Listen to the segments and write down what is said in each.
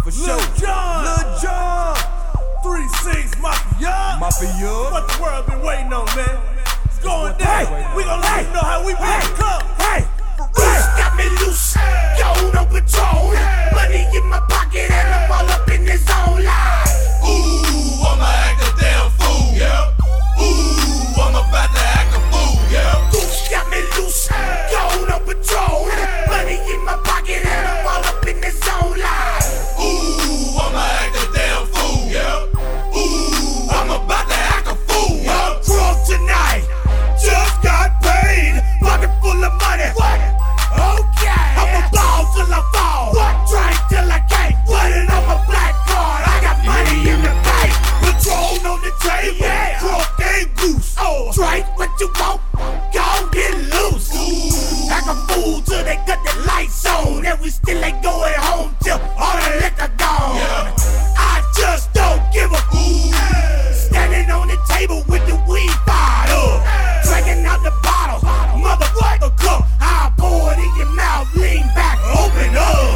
for sure. Lil Jon, 3-6 Mafia. What the world been waiting on, man? It's going down. We gon' let you know how we really come. Bruce got me loose, going on patrol. Money in my pocket and I'm all up in this zone line. Ooh, I'ma act a damn fool, yeah. Ooh, I'm about to act a fool, yeah. Bruce got me loose, going on patrol. Money in my pocket and I'm all up in this zone line. Ooh, I'ma act a damn fool, yeah. Ooh, I'm about to act a fool, yeah. I'm drunk tonight, just got paid. Pocket full of money. What? Okay. I'ma ball till I fall. What? Drink till I can't. Put it on my black card. I got money in the bank. Patron on the table. Yeah. Drunk and goose. Oh. Drink what you want. Go get loose. Ooh. Act a fool till they cut the lights on. And we still ain't going home till all the liquor gone. Yeah. I just don't give a ooh. Standing on the table with the weed fired up. Drinking out the bottle. Motherfucker cup. I pour it in your mouth. Lean back. Open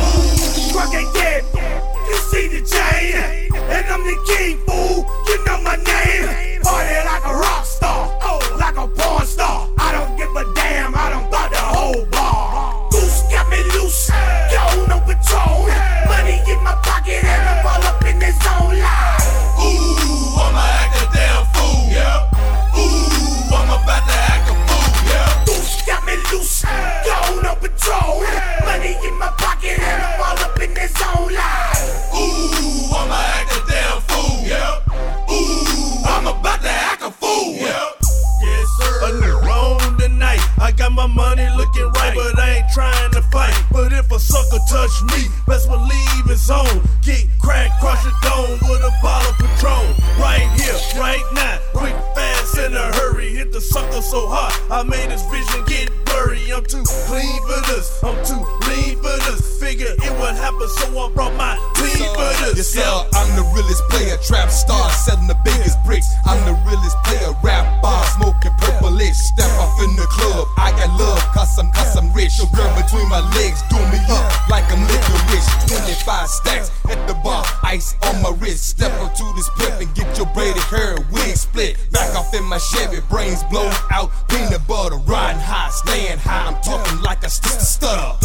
up. Drunk ain't dead. You see the chain. And I'm the king, fool. You know my name. Party like a rock star. Oh, like a porn star. I don't give a damn. I don't got the whole bar. Goose got me loose. Going on patrol. Money in my pocket and I'm all up in this zone line. Ooh, I'ma act a damn fool, yeah. Ooh, I'm about to act a fool, yeah. Goose got me loose. Going on patrol. Money in my pocket and I'm all up in this zone line. Ooh, I'ma act a damn fool, yeah. Ooh, I'm about to act a fool, yeah. Yes, sir. A new roam tonight. I got my money looking right, but I ain't trying to fight. But if a sucker touch me, best believe it's on. Get cracked, crush your dome with a bottle of Patron. Right here, right now, quick, fast, in a hurry. Hit the sucker so hard, I made his vision get blurry. I'm too clean for this, I'm too lean for this. Figure it would happen, so I brought my team for this. Yes, sir, I'm the realest player, trap star, selling the biggest bricks. I'm the realest player, rap bar, smoking purplish. Step off in the club, I got love, cause I'm rich. Your girl between my legs, do me up like I'm licorice. 25 stacks at the bar, ice on my wrist. Step up to this pimp and get your braided hair wig split. Back off in my Chevy, brains blown out, peanut butter, riding high, staying high. I'm talking like a stutter.